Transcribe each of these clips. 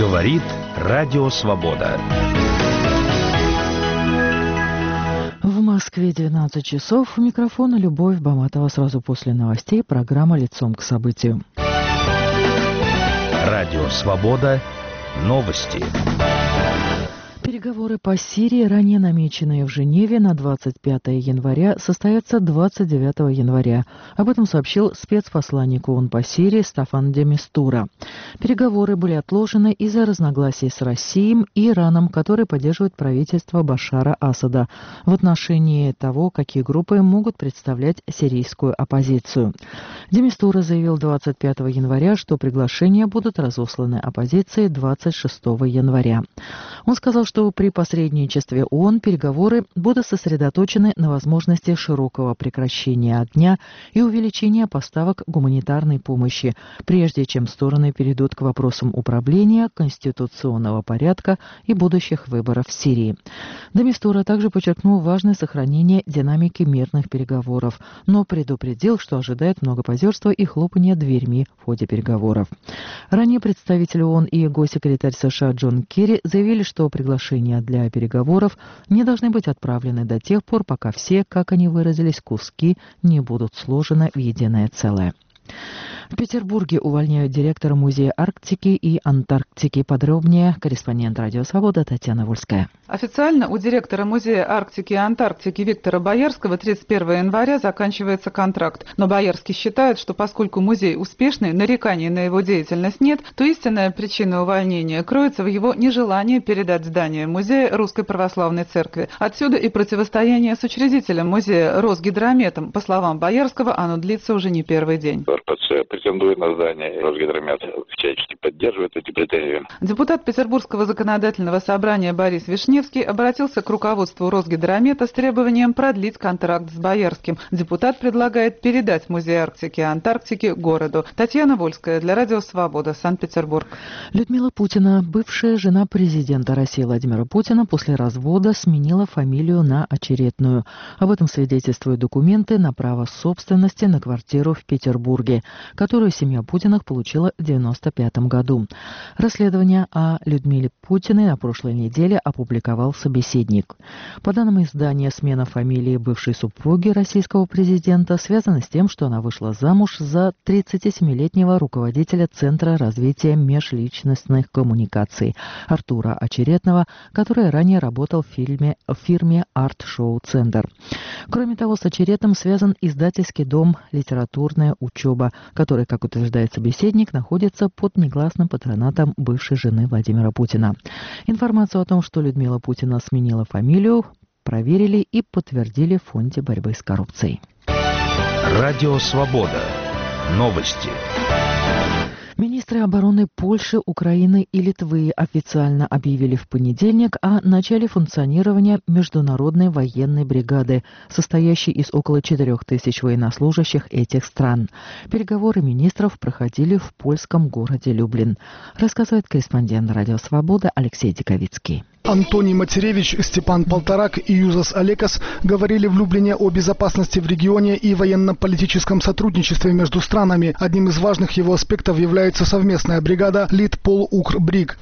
Говорит Радио Свобода. В Москве 12 часов. У микрофона Любовь Баматова. Сразу после новостей программа «Лицом к событию». Радио Свобода. Новости. Переговоры по Сирии, ранее намеченные в Женеве на 25 января, состоятся 29 января. Об этом сообщил спецпосланник ООН по Сирии Стаффан де Мистура. Переговоры были отложены из-за разногласий с Россией и Ираном, которые поддерживают правительство Башара Асада в отношении того, какие группы могут представлять сирийскую оппозицию. Де Мистура заявил 25 января, что приглашения будут разосланы оппозиции 26 января. Он сказал, что при посредничестве ООН переговоры будут сосредоточены на возможности широкого прекращения огня и увеличения поставок гуманитарной помощи, прежде чем стороны перейдут к вопросам управления, конституционного порядка и будущих выборов в Сирии. де Мистура также подчеркнул важность сохранения динамики мирных переговоров, но предупредил, что ожидает многопозерства и хлопания дверьми в ходе переговоров. Ранее представитель ООН и госсекретарь США Джон Керри заявили, что приглашения для переговоров не должны быть отправлены до тех пор, пока все, как они выразились, куски не будут сложены в единое целое. В Петербурге увольняют директора Музея Арктики и Антарктики. Подробнее корреспондент Радио Свобода Татьяна Вольская. Официально у директора Музея Арктики и Антарктики Виктора Боярского 31 января заканчивается контракт. Но Боярский считает, что поскольку музей успешный, нареканий на его деятельность нет, то истинная причина увольнения кроется в его нежелании передать здание музея Русской Православной Церкви. Отсюда и противостояние с учредителем музея Росгидрометом. По словам Боярского, оно длится уже не первый день. РПЦ претендует на здание, Росгидромет всячески поддерживает эти претензии. Депутат Петербургского законодательного собрания Борис Вишневский обратился к руководству Росгидромета с требованием продлить контракт с Боярским. Депутат предлагает передать Музей Арктики и Антарктики городу. Татьяна Вольская для Радио Свобода, Санкт-Петербург. Людмила Путина, бывшая жена президента России Владимира Путина, после развода сменила фамилию на очередную. Об этом свидетельствуют документы на право собственности на квартиру в Петербурге, которую семья Путиных получила в 1995 году. Расследование о Людмиле Путиной на прошлой неделе опубликовал «Собеседник». По данным издания, смена фамилии бывшей супруги российского президента связана с тем, что она вышла замуж за 37-летнего руководителя Центра развития межличностных коммуникаций Артура Очеретного, который ранее работал в фирме «Арт-шоу Центр». Кроме того, с Очеретным связан издательский дом «Литературная учеба», который, как утверждает «Собеседник», находится под негласным патронатом бывшей жены Владимира Путина. Информацию о том, что Людмила Путина сменила фамилию, проверили и подтвердили в Фонде борьбы с коррупцией. Радио Свобода. Новости. Министры обороны Польши, Украины и Литвы официально объявили в понедельник о начале функционирования международной военной бригады, состоящей из около 4000 военнослужащих этих стран. Переговоры министров проходили в польском городе Люблин, рассказывает корреспондент Радио Свобода Алексей Диковицкий. Антоний Матеревич, Степан Полторак и Юзас Олекас говорили в Люблине о безопасности в регионе и военно-политическом сотрудничестве между странами. Одним из важных его аспектов является совместная бригада Литпол-Укр-Бриг.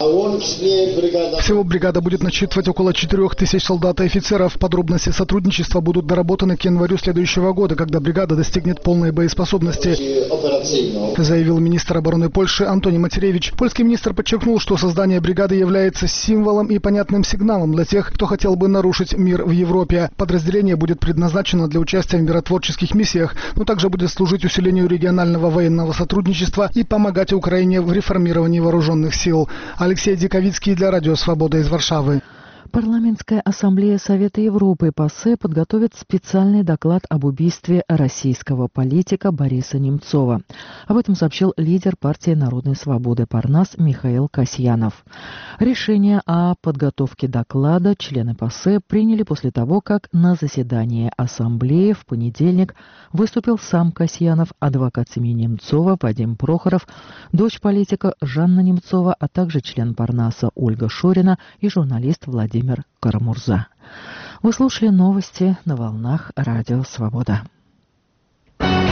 Всего бригада будет насчитывать около 4000 солдат и офицеров. Подробности сотрудничества будут доработаны к январю следующего года, когда бригада достигнет полной боеспособности, заявил министр обороны Польши Антоний Матеревич. Польский министр подчеркнул, что создание бригады является символом и понятным сигналом для тех, кто хотел бы нарушить мир в Европе. Подразделение будет предназначено для участия в миротворческих миссиях, но также будет служить усилению регионального военного сотрудничества и помогать Украине в реформировании вооруженных сил. Алексей Диковицкий для Радио Свобода из Варшавы. Парламентская ассамблея Совета Европы ПАСЕ подготовит специальный доклад об убийстве российского политика Бориса Немцова. Об этом сообщил лидер партии Народной свободы Парнас Михаил Касьянов. Решение о подготовке доклада члены ПАСЕ приняли после того, как на заседании ассамблеи в понедельник выступил сам Касьянов, адвокат семьи Немцова Вадим Прохоров, дочь политика Жанна Немцова, а также член Парнаса Ольга Шорина и журналист Владимир Карамурза. Вы слушали новости на волнах Радио Свобода.